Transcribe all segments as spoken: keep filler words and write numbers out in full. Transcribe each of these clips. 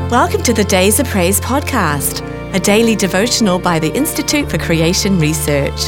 Welcome to the Days of Praise podcast, a daily devotional by the Institute for Creation Research.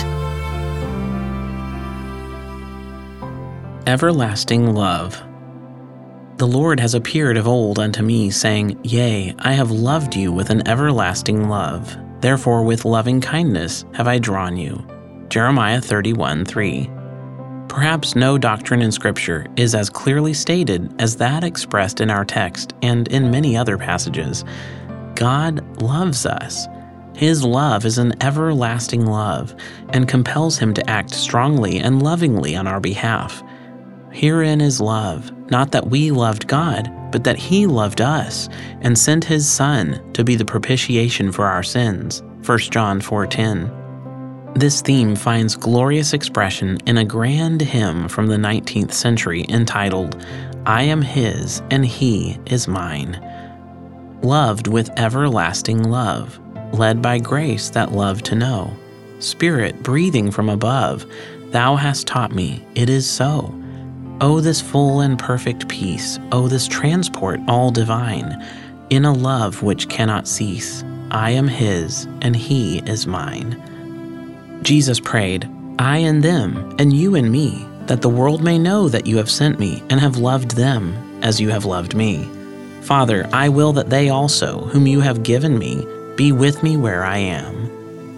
Everlasting love. The Lord has appeared of old unto me, saying, Yea, I have loved you with an everlasting love. Therefore with loving kindness have I drawn you. Jeremiah thirty-one three. Perhaps no doctrine in Scripture is as clearly stated as that expressed in our text and in many other passages. God loves us. His love is an everlasting love and compels him to act strongly and lovingly on our behalf. Herein is love, not that we loved God, but that he loved us and sent his Son to be the propitiation for our sins. First John four ten. This theme finds glorious expression in a grand hymn from the nineteenth century entitled, I Am His and He is Mine. Loved with everlasting love, led by grace that love to know. Spirit breathing from above, thou hast taught me, it is so. Oh, this full and perfect peace, oh, this transport all divine, in a love which cannot cease. I am his and he is mine. Jesus prayed, I and them, and you and me, that the world may know that you have sent me and have loved them as you have loved me. Father, I will that they also, whom you have given me, be with me where I am.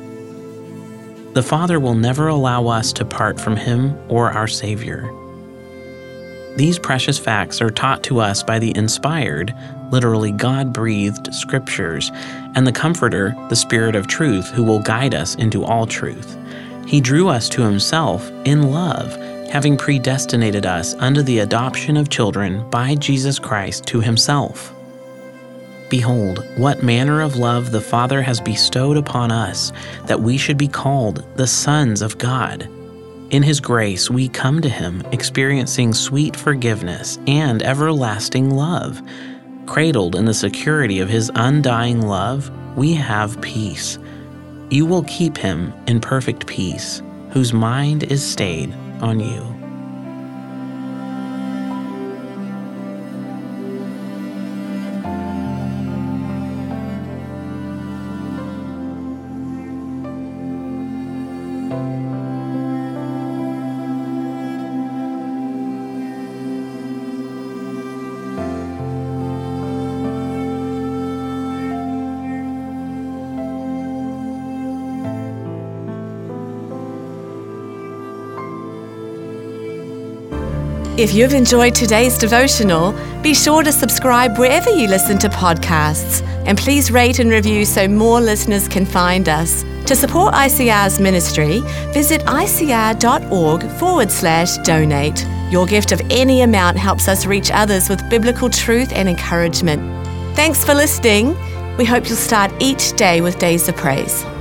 The Father will never allow us to part from him or our Savior. These precious facts are taught to us by the inspired, literally God-breathed Scriptures, and the Comforter, the Spirit of truth, who will guide us into all truth. He drew us to himself in love, having predestinated us unto the adoption of children by Jesus Christ to himself. Behold, what manner of love the Father has bestowed upon us, that we should be called the sons of God. In his grace, we come to him, experiencing sweet forgiveness and everlasting love. Cradled in the security of his undying love, we have peace. You will keep him in perfect peace, whose mind is stayed on you. If you've enjoyed today's devotional, be sure to subscribe wherever you listen to podcasts, and please rate and review so more listeners can find us. To support I C R's ministry, visit icr.org forward slash donate. Your gift of any amount helps us reach others with biblical truth and encouragement. Thanks for listening. We hope you'll start each day with Days of Praise.